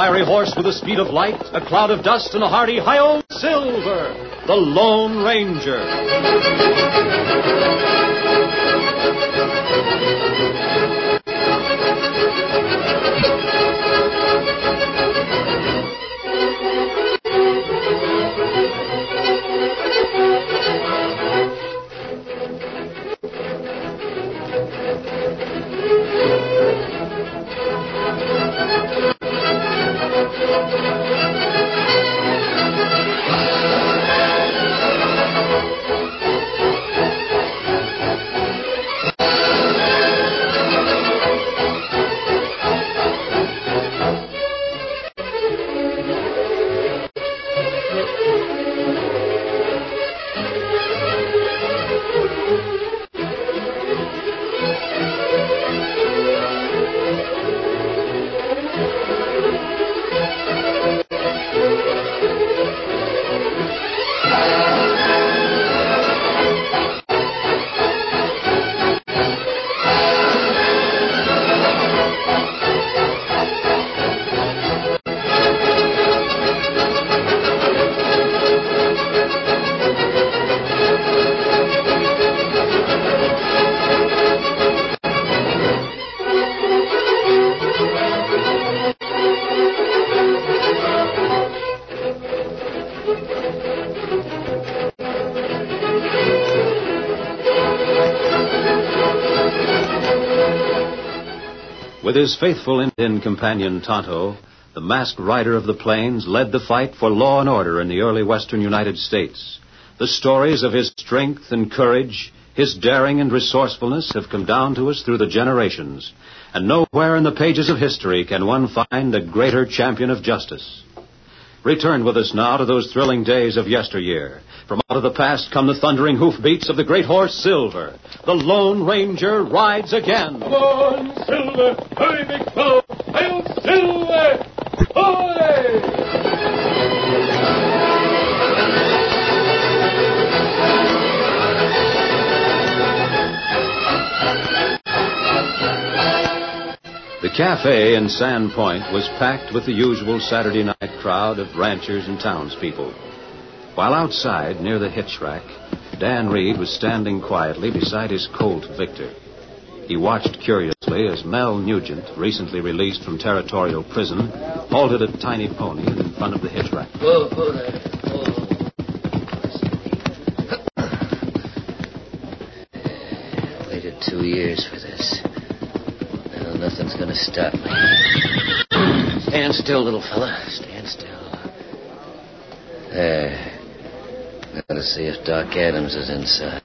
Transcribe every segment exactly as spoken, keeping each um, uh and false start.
fiery horse with the speed of light, a cloud of dust, and a hearty hi-yo Silver, the Lone Ranger. With his faithful Indian companion Tonto, the masked rider of the plains led the fight for law and order in the early western United States. The stories of his strength and courage, his daring and resourcefulness have come down to us through the generations, and nowhere in the pages of history can one find a greater champion of justice. Return with us now to those thrilling days of yesteryear. From out of the past come the thundering hoofbeats of the great horse Silver. The Lone Ranger rides again. Come on, Silver! Hurry, big fellow! Hail, Silver! Ahoy! The cafe in Sand Point was packed with the usual Saturday night crowd of ranchers and townspeople. While outside, near the hitch rack, Dan Reed was standing quietly beside his colt, Victor. He watched curiously as Mel Nugent, recently released from territorial prison, halted a tiny pony in front of the hitch rack. Whoa, whoa there. Whoa. Waited two years for this. Now nothing's going to stop me. Stand still, little fella. Stand still. There. Gotta see if Doc Adams is inside.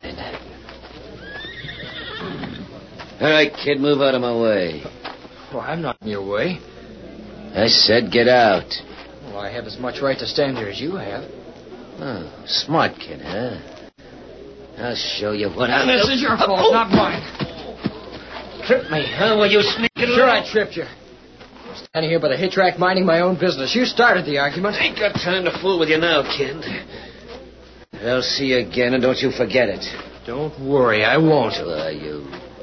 All right, kid, move out of my way. Well, I'm not in your way. I said get out. Well, I have as much right to stand here as you have. Oh, smart kid, huh? I'll show you what I'm... This is your fault, oh. Not mine. Tripped me, huh? Well, you sneaking... Sure, I tripped you. I'm standing here by the hitch rack minding my own business. You started the argument. I ain't got time to fool with you now, kid. I'll see you again, and don't you forget it. Don't worry, I won't. Who are you?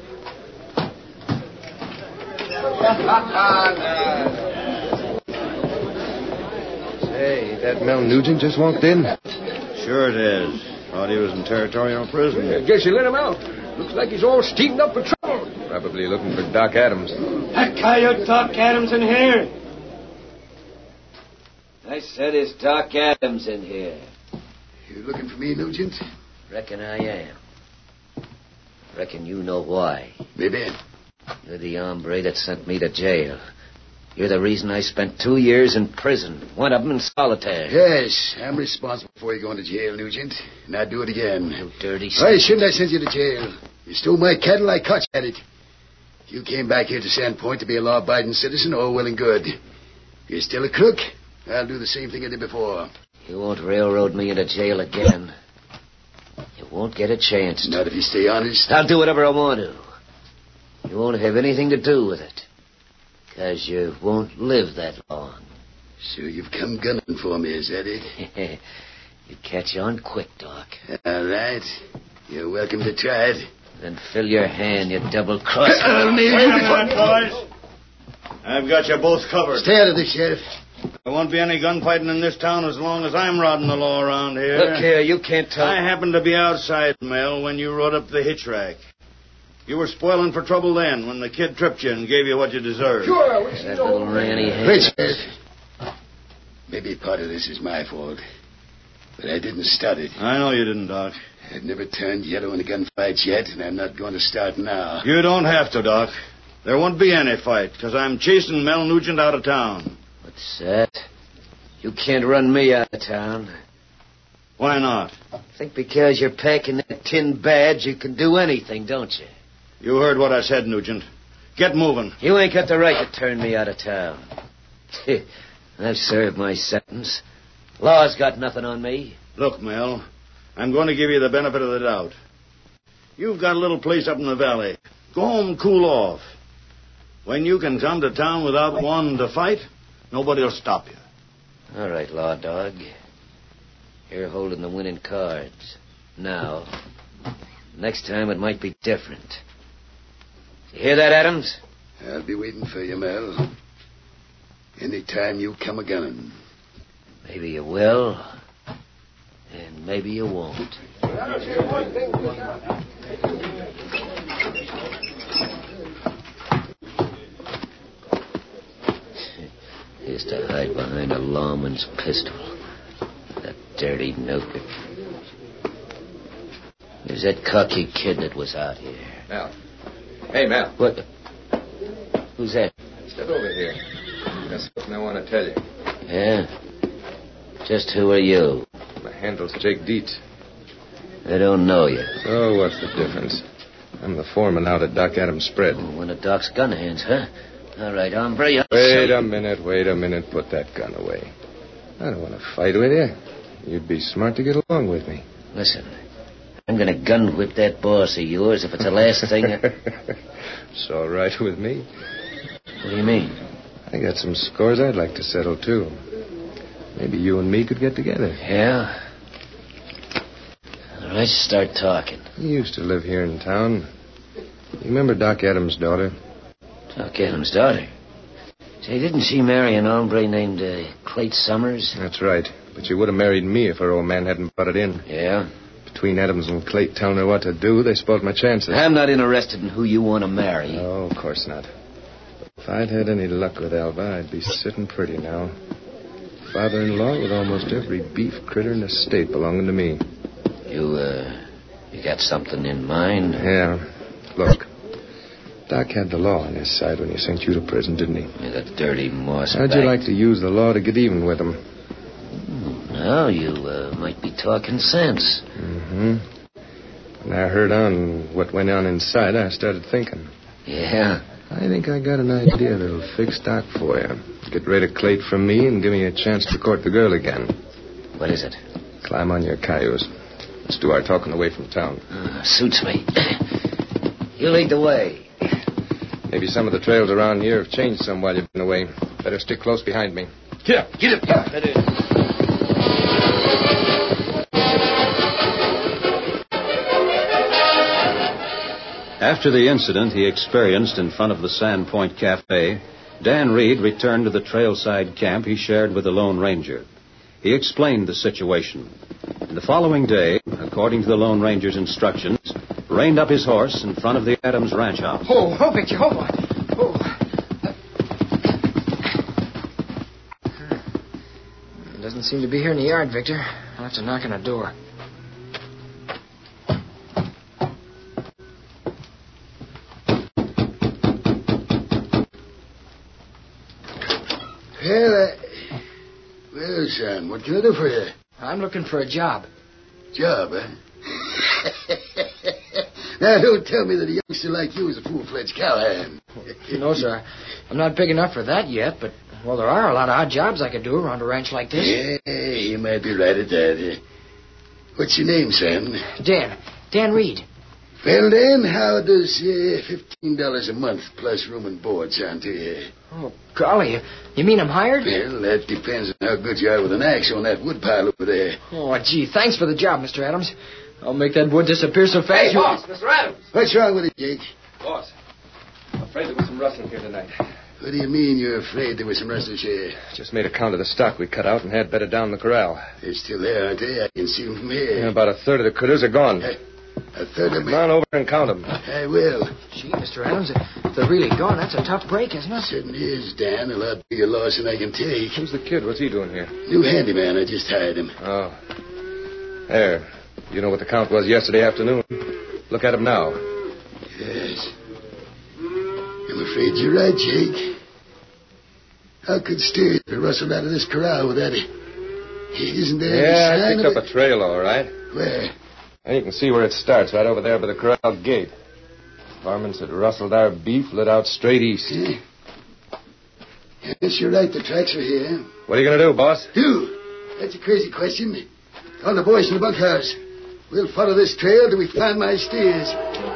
Say, that Mel Nugent just walked in? Sure it is. Thought he was in territorial prison. I guess you let him out. Looks like he's all steamed up for trouble. Probably looking for Doc Adams. That coyote Doc Adams in here. I said it's Doc Adams in here. You looking for me, Nugent? Reckon I am. Reckon you know why. Maybe. You're the hombre that sent me to jail. You're the reason I spent two years in prison. One of them in solitary. Yes, I'm responsible for you going to jail, Nugent. And I'd do it again. You dirty Why son. shouldn't I send you to jail? You stole my cattle, I caught you at it. You came back here to Sandpoint to be a law-abiding citizen, all well and good. You're still a crook? I'll do the same thing I did before. You won't railroad me into jail again. You won't get a chance. Not if you stay honest. I'll do whatever I want to. You won't have anything to do with it. Because you won't live that long. So you've come gunning for me, is that it? You catch on quick, Doc. All right. You're welcome to try it. Then fill your hand, you double-crosser. I'll Wait a minute, boys. I've got you both covered. Stay out of this, Sheriff. There won't be any gunfighting in this town as long as I'm rodding the law around here. Look here, you can't tell... I happened to be outside, Mel, when you rode up the hitch rack. You were spoiling for trouble then, when the kid tripped you and gave you what you deserved. Sure, we That little ranny head. Richard, maybe part of this is my fault, but I didn't start it. I know you didn't, Doc. I've never turned yellow in the gunfights yet, and I'm not going to start now. You don't have to, Doc. There won't be any fight, because I'm chasing Mel Nugent out of town. What's that? You can't run me out of town. Why not? Think because you're packing that tin badge, you can do anything, don't you? You heard what I said, Nugent. Get moving. You ain't got the right to turn me out of town. I've served my sentence. Law's got nothing on me. Look, Mel, I'm going to give you the benefit of the doubt. You've got a little place up in the valley. Go home and cool off. When you can come to town without wanting to fight, nobody will stop you. All right, Law Dog. You're holding the winning cards. Now. Next time it might be different. You hear that, Adams? I'll be waiting for you, Mel. Anytime you come a-gunning. Maybe you will, and maybe you won't. Used to hide behind a lawman's pistol. That dirty nuker. There's that cocky kid that was out here. Mel. Hey, Mel. What? Who's that? Step over here. There's something I want to tell you. Yeah? Just who are you? My handle's Jake Dietz. I don't know you. So what's the difference? I'm the foreman out at Doc Adams' spread. Oh, one of Doc's gun hands, huh? All right, hombre. I'll Wait see. a minute, wait a minute. Put that gun away. I don't want to fight with you. You'd be smart to get along with me. Listen, I'm going to gun whip that boss of yours if it's the last thing. I... It's all right with me. What do you mean? I got some scores I'd like to settle, too. Maybe you and me could get together. Yeah? All right, start talking. You used to live here in town. You remember Doc Adams' daughter? Doc Adams' daughter? Say, didn't she marry an hombre named uh, Clayt Summers? That's right. But she would have married me if her old man hadn't butted in. Yeah? Between Adams and Clayt telling her what to do, they spoiled my chances. I'm not interested in who you want to marry. Oh, of course not. If I'd had any luck with Alva, I'd be sitting pretty now. Father-in-law with almost every beef critter in the state belonging to me. You, uh, you got something in mind? Yeah. Look, Doc had the law on his side when he sent you to prison, didn't he? Yeah, that dirty moss. How'd you like to use the law to get even with him? Hmm, now you uh, might be talking sense. Mm-hmm. When I heard on what went on inside, I started thinking. Yeah? I think I got an idea that'll fix Doc for you. Get rid of Clayt from me and give me a chance to court the girl again. What is it? Climb on your cayuse. Let's do our talking away from town. Uh, suits me. You lead the way. Maybe some of the trails around here have changed some while you've been away. Better stick close behind me. Get up. Get up. Yeah, that is. After the incident he experienced in front of the Sandpoint Cafe, Dan Reed returned to the trailside camp he shared with the Lone Ranger. He explained the situation. And the following day, according to the Lone Ranger's instructions, reined up his horse in front of the Adams ranch house. Oh, oh, Victor, hold on. Oh. It doesn't seem to be here in the yard, Victor. I'll have to knock on the door. Well, uh, well, son, what can I do for you? I'm looking for a job. Job, huh? Now, don't tell me that a youngster like you is a full-fledged cowhand. No, sir. I'm not big enough for that yet, but, well, there are a lot of odd jobs I could do around a ranch like this. Yeah, you might be right at that. What's your name, son? Dan. Dan Reed. Well, Dan, how does uh, fifteen dollars a month plus room and board sound to you? Oh, golly. You, you mean I'm hired? Well, that depends on how good you are with an axe on that wood pile over there. Oh, gee, thanks for the job, Mister Adams. I'll make that wood disappear so fast. Hey, you... boss, Mister Adams. What's wrong with it, Jake? Boss, I'm afraid there was some rustling here tonight. What do you mean you're afraid there were some rustlers here? Just made a count of the stock we cut out and had bedded down in the corral. They're still there, aren't they? I can see them from here. Yeah, about a third of the critters are gone. Uh, a third of them. Come on over and count them. I will. Gee, Mister Adams, if they're really gone, that's a tough break, isn't it? Certainly is, Dan. A lot bigger loss than I can take. Who's the kid? What's he doing here? New handyman. I just hired him. Oh. There. You know what the count was yesterday afternoon. Look at him now. Yes. I'm afraid you're right, Jake. How could Steers be rustled out of this corral without it? Isn't there Yeah, any I sign picked of up it? a trail, all right. Where? And you can see where it starts, right over there by the corral gate. Varmints had rustled our beef, lit out straight east. Yeah. Yes, you're right. The tracks are here. What are you going to do, boss? Do? That's a crazy question. Call the boys in the bunkhouse. We'll follow this trail till we find my steers.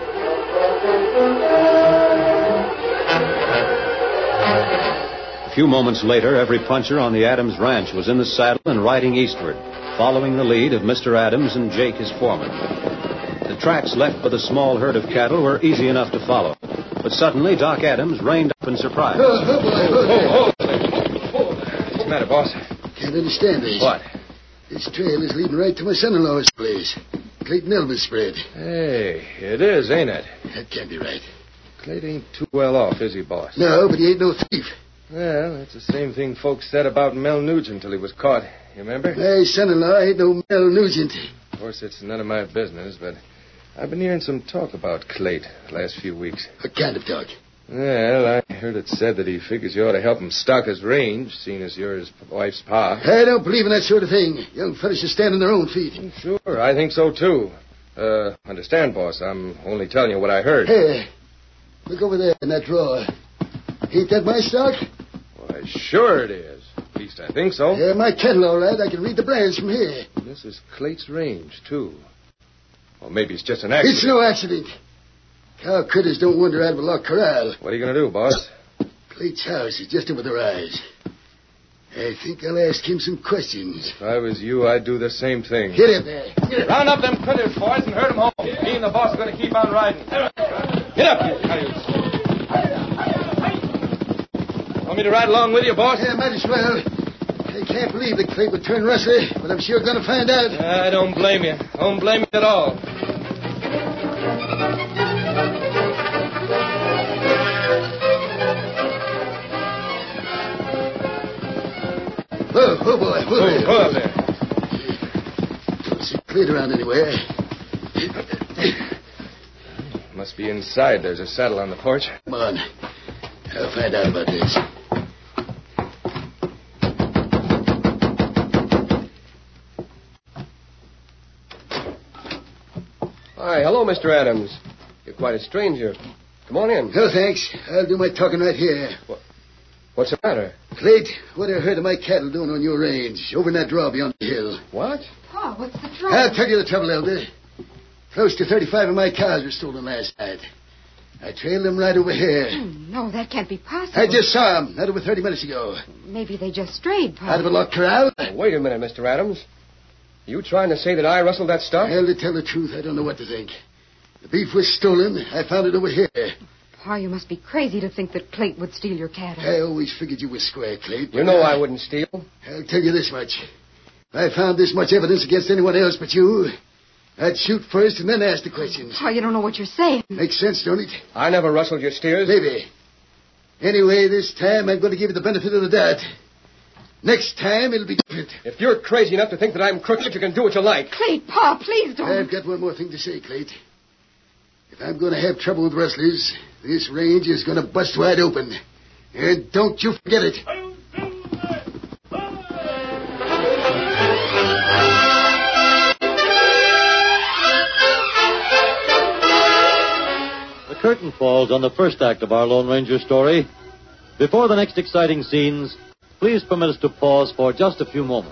A few moments later, every puncher on the Adams ranch was in the saddle and riding eastward, following the lead of Mister Adams and Jake, his foreman. The tracks left by the small herd of cattle were easy enough to follow. But suddenly, Doc Adams reined up in surprise. Oh, oh, boy, oh, Oh, what's the matter, boss? Can't understand this. What? This trail is leading right to my son-in-law's place. Clayton Elvis spread. Hey, it is, ain't it? That can't be right. Clayt ain't too well off, is he, boss? No, but he ain't no thief. Well, that's the same thing folks said about Mel Nugent till he was caught. You remember? My son-in-law ain't no Mel Nugent. Of course, it's none of my business, but I've been hearing some talk about Clayt the last few weeks. What kind of talk? Well, I heard it said that he figures you ought to help him stock his range, seeing as you're his wife's pa. I don't believe in that sort of thing. Young fellas should stand on their own feet. Sure, I think so, too. Uh, understand, boss, I'm only telling you what I heard. Hey, look over there in that drawer. Ain't that my stock? Why, sure it is. At least I think so. Yeah, my kettle, all right. I can read the brands from here. This is Clayt's range, too. Well, maybe it's just an accident. It's no accident. Cow critters don't wander out of a locked corral. What are you going to do, boss? Clayt's house is just over the rise. I think I'll ask him some questions. If I was you, I'd do the same thing. Get him there. Get him. Round up them critters, boys, and herd them home. Me and the boss are going to keep on riding. Get up, you coyotes. Want me to ride along with you, boss? Yeah, might as well. I can't believe that Clayt would turn rustler, but I'm sure going to find out. I don't blame you. Don't blame you at all. Oh, oh, boy. Whoa, Oh, whoa. up there. Don't see Clayt around anywhere. Must be inside. There's a saddle on the porch. Come on. I'll find out about this. Hi, hello, Mister Adams. You're quite a stranger. Come on in. No, thanks. I'll do my talking right here. What's the matter? Clayt, what are a herd of my cattle doing on your range, over in that draw beyond the hill? What? Pa, what's the trouble? I'll tell you the trouble, Elder. Close to thirty-five of my cows were stolen last night. I trailed them right over here. Oh, no, that can't be possible. I just saw them, not over thirty minutes ago. Maybe they just strayed, Pa. Out of a locked corral. Oh, wait a minute, Mister Adams. You trying to say that I rustled that stuff? Well, to tell the truth, I don't know what to think. The beef was stolen. I found it over here. Pa, you must be crazy to think that Clayt would steal your cattle. I always figured you were square, Clayt. You know I wouldn't steal. I'll tell you this much. If I found this much evidence against anyone else but you, I'd shoot first and then ask the questions. Pa, you don't know what you're saying. Makes sense, don't it? I never rustled your steers. Maybe. Anyway, this time I'm going to give you the benefit of the doubt. Next time it'll be different. If you're crazy enough to think that I'm crooked, you can do what you like. Clayt, Pa, please don't. I've got one more thing to say, Clayt. If I'm going to have trouble with rustlers, this range is going to bust wide open. And don't you forget it. The curtain falls on the first act of our Lone Ranger story. Before the next exciting scenes, please permit us to pause for just a few moments.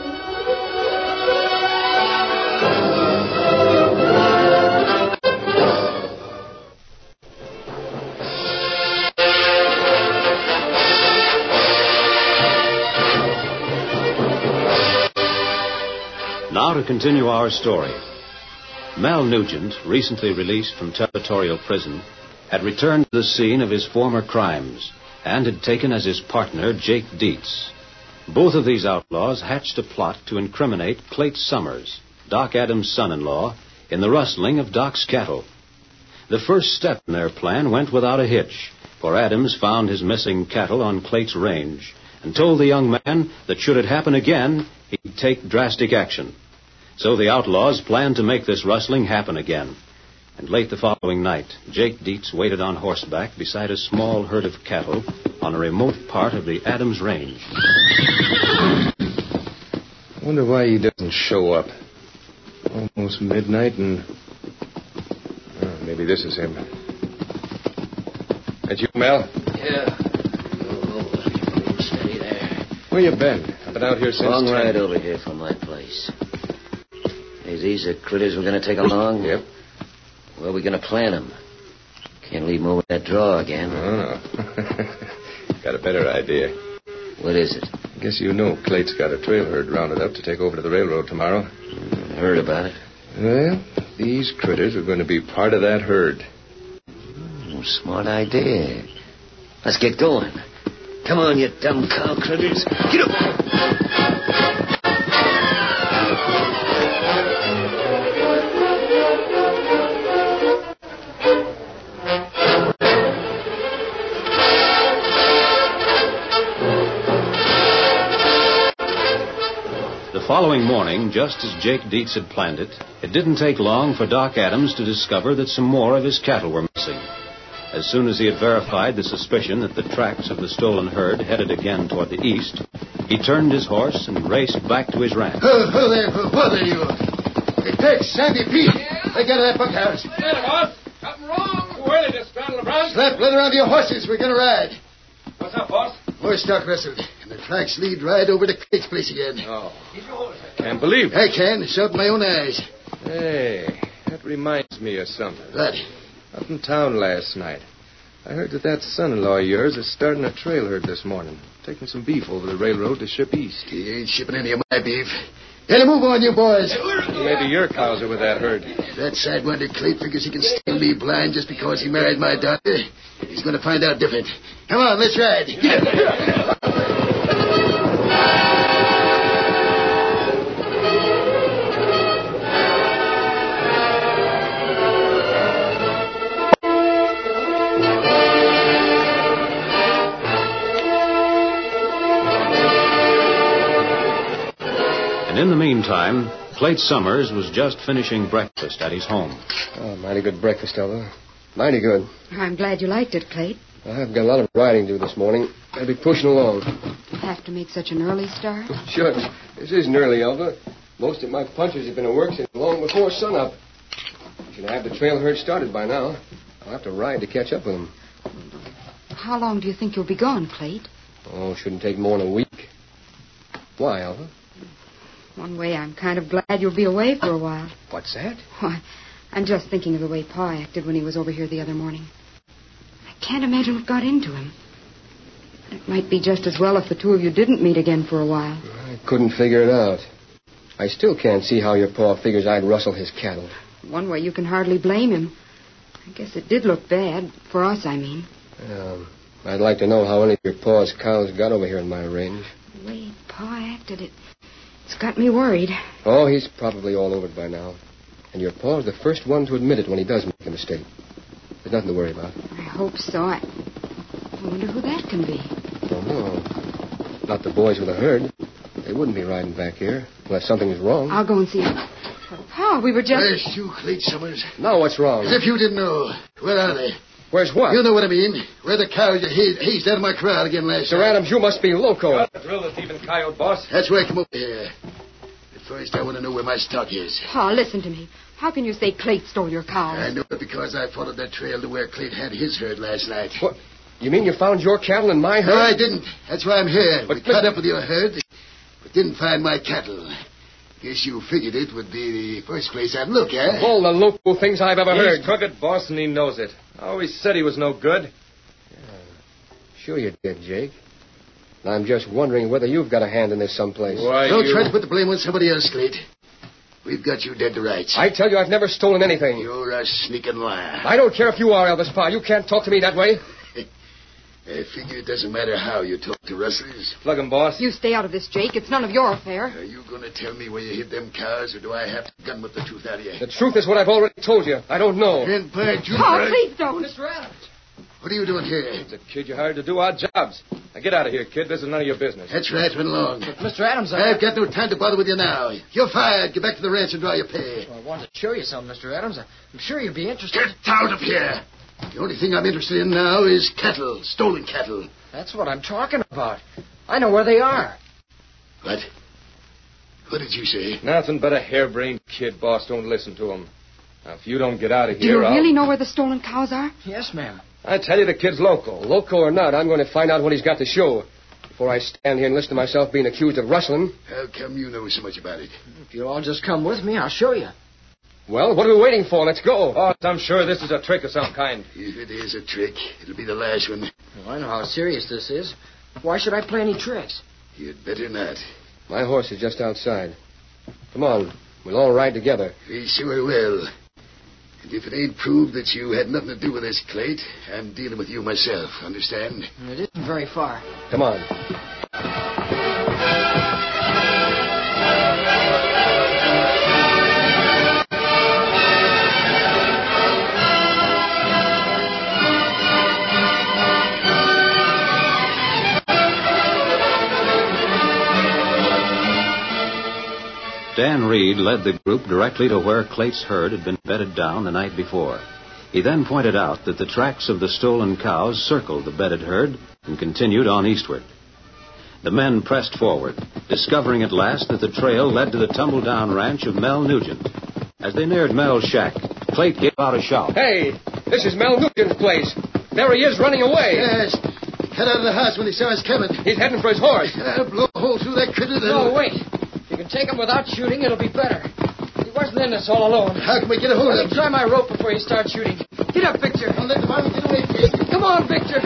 Now to continue our story. Mel Nugent, recently released from territorial prison, had returned to the scene of his former crimes and had taken as his partner Jake Dietz. Both of these outlaws hatched a plot to incriminate Clayt Summers, Doc Adams' son-in-law, in the rustling of Doc's cattle. The first step in their plan went without a hitch, for Adams found his missing cattle on Clayt's range and told the young man that should it happen again, he'd take drastic action. So the outlaws planned to make this rustling happen again. And late the following night, Jake Dietz waited on horseback beside a small herd of cattle on a remote part of the Adams range. I wonder why he doesn't show up. Almost midnight and... Oh, maybe this is him. That you, Mel? Yeah. Oh, steady there. Where you been? I've been out here since Long ten. ride over here from my place. Hey, these are critters we're going to take along? Yep. Where are we going to plant them? Can't leave them over that draw again. Oh. Got a better idea. What is it? I guess you know Clayt's got a trail herd rounded up to take over to the railroad tomorrow. I heard about it. Well, these critters are going to be part of that herd. Mm, smart idea. Let's get going. Come on, you dumb cow critters. Get up! The following morning, just as Jake Dietz had planned it, it didn't take long for Doc Adams to discover that some more of his cattle were missing. As soon as he had verified the suspicion that the tracks of the stolen herd headed again toward the east, he turned his horse and raced back to his ranch. Oh, oh there, oh, what are you? Hey, Tex, Sandy, Pete. Yeah? They got that bunkhouse. Hey, boss. Something wrong? Where they just straddled around? Slap leather onto your horses. We're going to ride. What's up, boss? Horse stock rustled, and the tracks lead right over to Clayt's place again. Oh. Can't believe it. I can. Saw it with my own eyes. Hey, that reminds me of something. What? Up in town last night, I heard that that son-in-law of yours is starting a trail herd this morning, taking some beef over the railroad to ship east. He ain't shipping any of my beef. Get a move on, you boys. Maybe your cows are with that herd. That sidewinder Clayt figures he can steal me blind just because he married my daughter. He's going to find out different. Come on, let's ride. And in the meantime, Clayt Summers was just finishing breakfast at his home. Oh, mighty good breakfast, Elva. Mighty good. I'm glad you liked it, Clayt. I've got a lot of riding to do this morning. I'll be pushing along. You have to make such an early start. Shucks. This isn't early, Elva. Most of my punchers have been at work since long before sunup. Should have the trail herd started by now. I'll have to ride to catch up with them. How long do you think you'll be gone, Clayt? Oh, shouldn't take more than a week. Why, Elva? One way, I'm kind of glad you'll be away for a while. What's that? Why, I'm just thinking of the way Pa acted when he was over here the other morning. I can't imagine what got into him. It might be just as well if the two of you didn't meet again for a while. I couldn't figure it out. I still can't see how your Pa figures I'd rustle his cattle. One way, you can hardly blame him. I guess it did look bad. For us, I mean. Um, I'd like to know how any of your Pa's cows got over here in my range. The way Pa acted, it, it's got me worried. Oh, he's probably all over it by now. And your Pa's the first one to admit it when he does make a mistake. There's nothing to worry about. I hope so. I, I wonder who that can be. Don't know. Not the boys with the herd. They wouldn't be riding back here unless something was wrong. I'll go and see him. Pa, we were just... Where's you, Clayt Summers? Now what's wrong? As if you didn't know. Where are they? Where's what? You know what I mean. Where the cows you hazed, hazed out of my corral again last Sir night. Adams, you must be loco. Drill the thieving coyote, boss. That's why I come over here. But first, I want to know where my stock is. Pa, listen to me. How can you say Clayt stole your cows? I know it because I followed that trail to where Clayt had his herd last night. What? You mean you found your cattle in my herd? No, I didn't. That's why I'm here. But we caught up with your herd, but didn't find my cattle. Guess you figured it would be the first place I'd look, eh? All the local things I've ever heard. He's crooked, boss, and he knows it. I always said he was no good. Yeah, sure you did, Jake. And I'm just wondering whether you've got a hand in this someplace. Why, Don't you... try to put the blame on somebody else, Clayt. We've got you dead to rights. I tell you, I've never stolen anything. You're a sneaking liar. I don't care if you are, Elvis Pa. You can't talk to me that way. I figure it doesn't matter how you talk to rustlers. Plug 'em, boss. You stay out of this, Jake. It's none of your affair. Are you going to tell me where you hid them cows, or do I have to gun with the truth out of you? The truth is what I've already told you. I don't know. And by Jupiter... Oh, please don't. Mister Adams. What are you doing here? It's a kid you hired to do odd jobs. Now get out of here, kid. This is none of your business. That's right. Run along. But Mister Adams, I... I've got no time to bother with you now. You're fired. Get back to the ranch and draw your pay. Well, I wanted to show you something, Mister Adams. I'm sure you'd be interested. Get out of here. The only thing I'm interested in now is cattle, stolen cattle. That's what I'm talking about. I know where they are. What? What did you say? Nothing but a harebrained kid, boss. Don't listen to him. Now, if you don't get out of Do here, you I'll... really know where the stolen cows are? Yes, ma'am. I tell you, the kid's local. Local or not, I'm going to find out what he's got to show before I stand here and listen to myself being accused of rustling. How come you know so much about it? If you'll all just come with me, I'll show you. Well, what are we waiting for? Let's go. Oh, I'm sure this is a trick of some kind. If it is a trick, it'll be the last one. Well, I know how serious this is. Why should I play any tricks? You'd better not. My horse is just outside. Come on. We'll all ride together. We sure will. And if it ain't proved that you had nothing to do with this, Clayt, I'm dealing with you myself, understand? It isn't very far. Come on. Dan Reed led the group directly to where Clayt's herd had been bedded down the night before. He then pointed out that the tracks of the stolen cows circled the bedded herd and continued on eastward. The men pressed forward, discovering at last that the trail led to the tumble-down ranch of Mel Nugent. As they neared Mel's shack, Clayt gave out a shout. Hey, this is Mel Nugent's place. There he is, running away. Yes. Cut out of the house when he saw us coming. He's heading for his horse. I'll blow a hole through that critter. No, wait. If you can take him without shooting, it'll be better. He wasn't in this all alone. How can we get a hold Let of me him? try my rope before you start shooting. Get up, Victor. I'll let the bottom get away, Jake. Come on, Victor.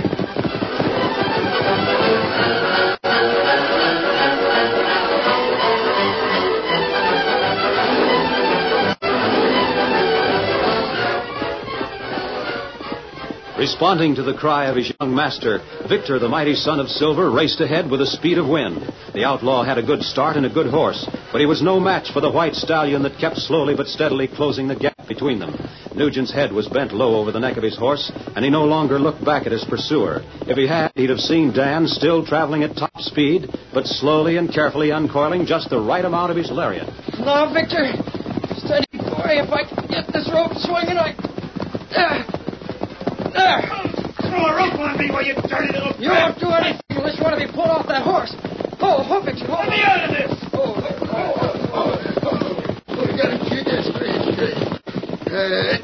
Responding to the cry of his young master, Victor, the mighty son of Silver, raced ahead with the speed of wind. The outlaw had a good start and a good horse, but he was no match for the white stallion that kept slowly but steadily closing the gap between them. Nugent's head was bent low over the neck of his horse, and he no longer looked back at his pursuer. If he had, he'd have seen Dan still traveling at top speed, but slowly and carefully uncoiling just the right amount of his lariat. Now, Victor. Steady, boy. If I can get this rope swinging, I... There. There. Throw a rope on me, while you dirty little... You won't do anything unless you want to be pulled off that horse. Oh, oh, Victor. Oh, Let me out of this! Oh, oh, oh, oh, oh. Oh, we got him, kid. That's great, great. Uh,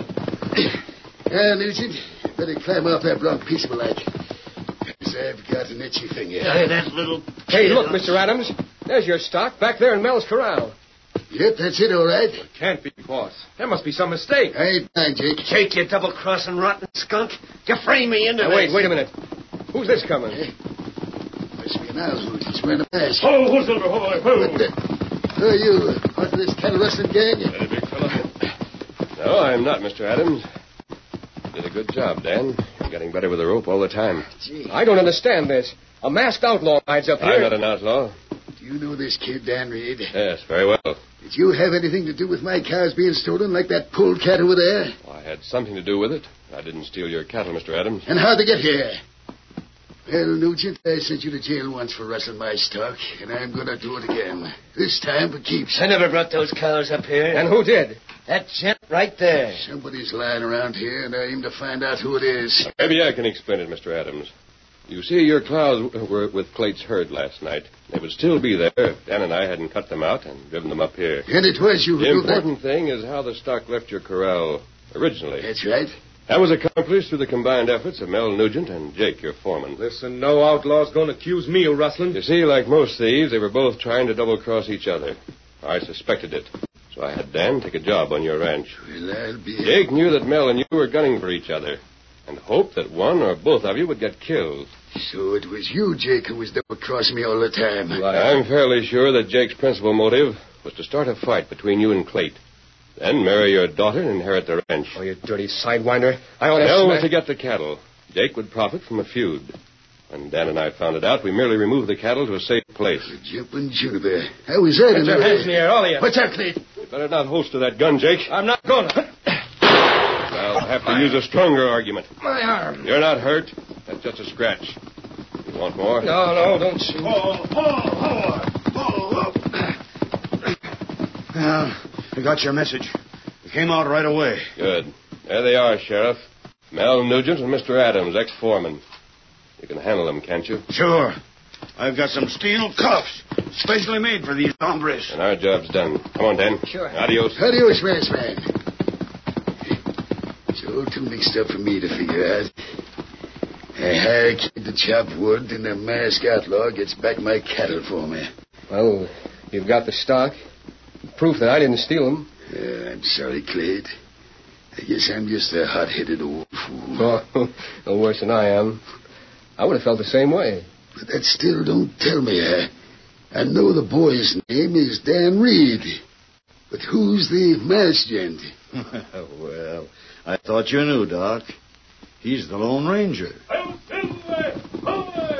uh, Nugent, better climb off that rock peaceful like. Because I've got an itchy finger. Hey, that little... Hey, look, Mister Adams. There's your stock back there in Mel's corral. Yep, that's it, all right. Can't be, boss. There must be some mistake. I ain't blind, Jake. Jake, you double-crossing rotten skunk. You frame me into Now, this. wait, wait a minute. Who's this coming? Must be an owl hoot. He's wearing a mask. Ho, ho, Silver, ho, ho. What the... Who are you? Part of this cattle rustling gang? That a big fellow? No, I'm not, Mister Adams. You did a good job, Dan. You're getting better with the rope all the time. Gee. I don't understand this. A masked outlaw rides up here. I'm not an outlaw. Do you know this kid, Dan Reed? Yes, very well. Did you have anything to do with my cows being stolen like that pulled cat over there? Well, I had something to do with it. I didn't steal your cattle, Mister Adams. And how'd they get here? Well, Nugent, I sent you to jail once for rustling my stock, and I'm going to do it again. This time for keeps. I never brought those cows up here. And who did? That gent right there. Somebody's lying around here, and I aim to find out who it is. Maybe I can explain it, Mister Adams. You see, your cows were with Clayt's herd last night. They would still be there if Dan and I hadn't cut them out and driven them up here. And it was you who The did that. important thing is how the stock left your corral originally. That's right. That was accomplished through the combined efforts of Mel Nugent and Jake, your foreman. Listen, no outlaw's going to accuse me of rustling. You see, like most thieves, they were both trying to double-cross each other. I suspected it. So I had Dan take a job on your ranch. Well, I'll be... Jake knew that Mel and you were gunning for each other and hoped that one or both of you would get killed. So it was you, Jake, who was double-crossing me all the time. I'm fairly sure that Jake's principal motive was to start a fight between you and Clayt. Then marry your daughter and inherit the ranch. Oh, you dirty sidewinder. I ought to... Mel was smack- to get the cattle. Jake would profit from a feud. When Dan and I found it out, we merely removed the cattle to a safe place. Jumping Juniper. How was that? Put your hands in the air, all of you. What's that, Clete? You better not holster that gun, Jake. I'm not going to. I'll have to use a stronger argument. My arm. You're not hurt. That's just a scratch. You want more? No, no, don't shoot. Oh, oh, oh, oh. Well, I got your message. We came out right away. Good. There they are, Sheriff. Mel Nugent and Mister Adams, ex-foreman. You can handle them, can't you? Sure. I've got some steel cuffs, specially made for these hombres. And our job's done. Come on, Dan. Sure. Adios. Adios, Masked Man. It's all too mixed up for me to figure out. A hired kid to chop wood, and a masked outlaw gets back my cattle for me. Well, you've got the stock. Proof that I didn't steal them. Uh, I'm sorry, Clyde. I guess I'm just a hot-headed old fool. Oh, no worse than I am. I would have felt the same way. But that still don't tell me. I, I know the boy's name is Dan Reed. But who's the masked gent? Well, I thought you knew, Doc. He's the Lone Ranger. Hail Silver! Away!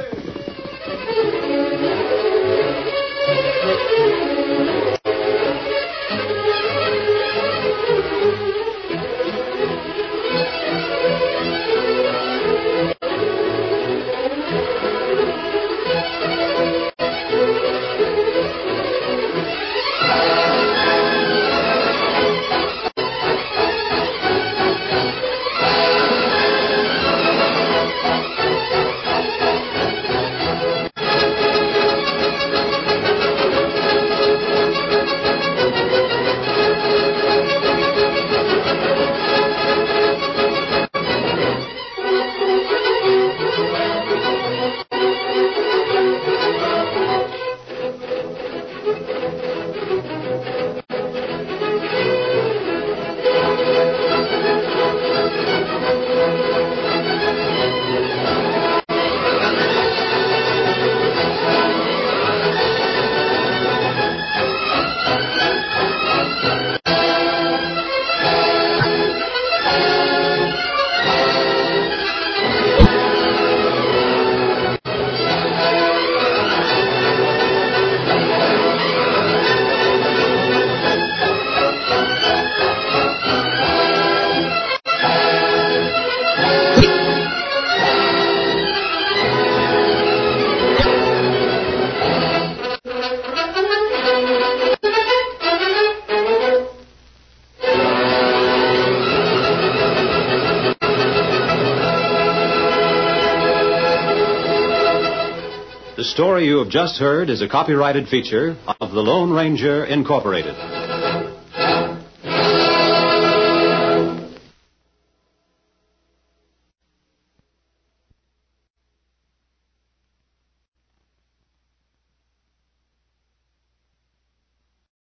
The story you have just heard is a copyrighted feature of the Lone Ranger Incorporated.